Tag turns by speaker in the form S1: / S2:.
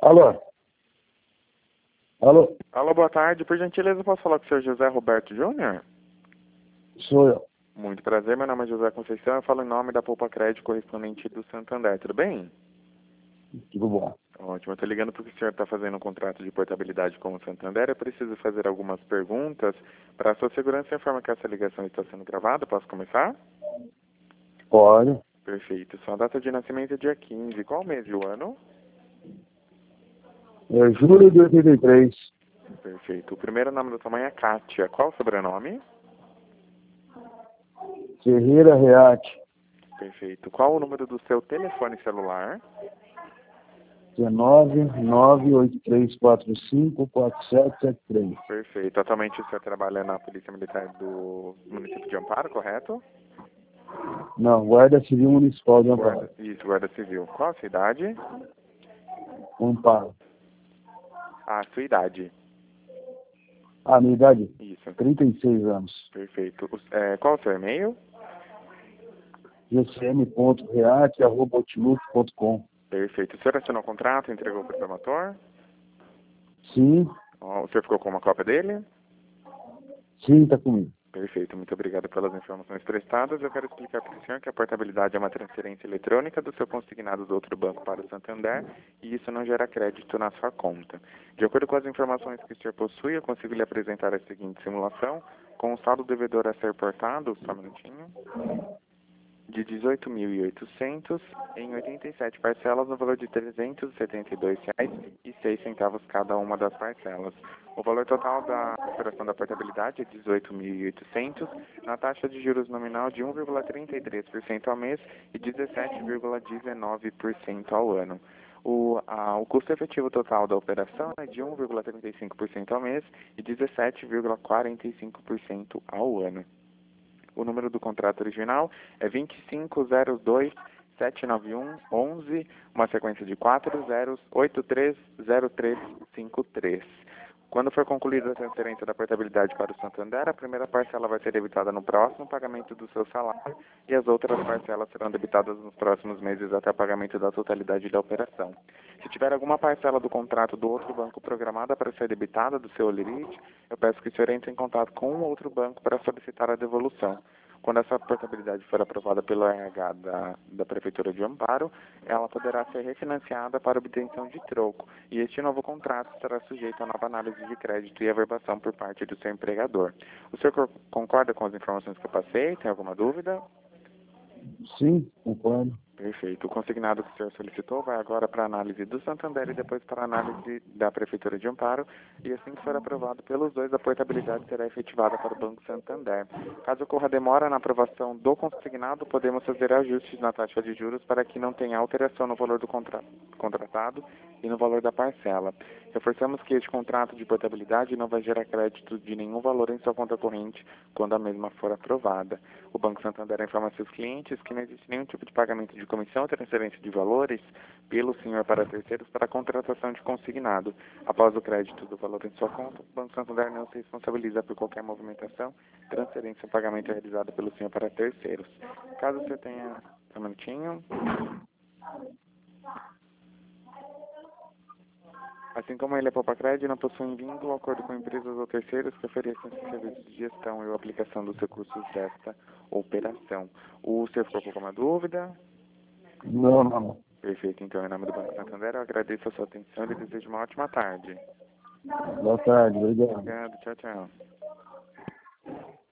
S1: Alô? Alô?
S2: Alô, boa tarde. Por gentileza, posso falar com o senhor José Roberto Júnior?
S1: Sou eu.
S2: Muito prazer, meu nome é José Conceição. Eu falo em nome da Poupa Crédito correspondente do Santander. Tudo bem?
S1: Tudo bom.
S2: Ótimo. Eu estou ligando porque o senhor está fazendo um contrato de portabilidade com o Santander. Eu preciso fazer algumas perguntas para a sua segurança e informa que essa ligação está sendo gravada. Posso começar?
S1: Pode.
S2: Perfeito. Sua data de nascimento é dia 15. Qual mês e o ano?
S1: É julho de 83.
S2: Perfeito. O primeiro nome da sua mãe é Kátia. Qual o sobrenome?
S1: Ferreira Reate.
S2: Perfeito. Qual o número do seu telefone celular?
S1: 19-98345-4773.
S2: Perfeito. Atualmente o senhor trabalha na Polícia Militar do município de Amparo, correto?
S1: Não, Guarda Civil Municipal de Amparo.
S2: Isso, Guarda Civil. Qual a sua idade?
S1: Amparo.
S2: A sua idade.
S1: A minha idade?
S2: Isso.
S1: 36 anos.
S2: Perfeito. Qual o seu e-mail?
S1: gcm.reate@outlook.com.
S2: Perfeito. O senhor assinou o contrato e entregou para o promotor?
S1: Sim,
S2: O senhor ficou com uma cópia dele?
S1: sim, tá comigo.
S2: Perfeito, muito obrigado pelas informações prestadas. Eu quero explicar para o senhor que a portabilidade é uma transferência eletrônica do seu consignado do outro banco para o Santander e isso não gera crédito na sua conta. De acordo com as informações que o senhor possui, eu consigo lhe apresentar a seguinte simulação com o saldo devedor a ser portado, só um minutinho, de 18.800 em 87 parcelas no valor de R$ 372,06 cada uma das parcelas. O valor total da operação da portabilidade é 18.800 na taxa de juros nominal de 1,33% ao mês e 17,19% ao ano. O custo efetivo total da operação é de 1,35% ao mês e 17,45% ao ano. O número do contrato original é 250279111, uma sequência de 4 zeros, 830353. Quando for concluída a transferência da portabilidade para o Santander, a primeira parcela vai ser debitada no próximo pagamento do seu salário e as outras parcelas serão debitadas nos próximos meses até o pagamento da totalidade da operação. Se tiver alguma parcela do contrato do outro banco programada para ser debitada do seu limite, eu peço que o senhor entre em contato com um outro banco para solicitar a devolução. Quando essa portabilidade for aprovada pelo RH da Prefeitura de Amparo, ela poderá ser refinanciada para obtenção de troco, e este novo contrato será sujeito a nova análise de crédito e averbação por parte do seu empregador. O senhor concorda com as informações que eu passei? Tem alguma dúvida?
S1: Sim, concordo.
S2: Perfeito. O consignado que o senhor solicitou vai agora para a análise do Santander e depois para a análise da Prefeitura de Amparo. E assim que for aprovado pelos dois, a portabilidade será efetivada para o Banco Santander. Caso ocorra demora na aprovação do consignado, podemos fazer ajustes na taxa de juros para que não tenha alteração no valor do contratado e no valor da parcela. Reforçamos que este contrato de portabilidade não vai gerar crédito de nenhum valor em sua conta corrente quando a mesma for aprovada. O Banco Santander informa seus clientes que não existe nenhum tipo de pagamento de comissão ou transferência de valores pelo senhor para terceiros para a contratação de consignado. Após o crédito do valor em sua conta, o Banco Santander não se responsabiliza por qualquer movimentação, transferência ou pagamento realizado pelo senhor para terceiros. Caso você tenha um minutinho. Assim como ele é Poupa-Crédito, não possui vínculo, acordo com empresas ou terceiros que ofereçam serviços de gestão e aplicação dos recursos desta operação. O senhor ficou com alguma dúvida?
S1: Não.
S2: Perfeito, então, em nome do Banco Santander, eu agradeço a sua atenção e lhe desejo uma ótima tarde.
S1: Boa tarde, obrigado.
S2: Obrigado, tchau, tchau.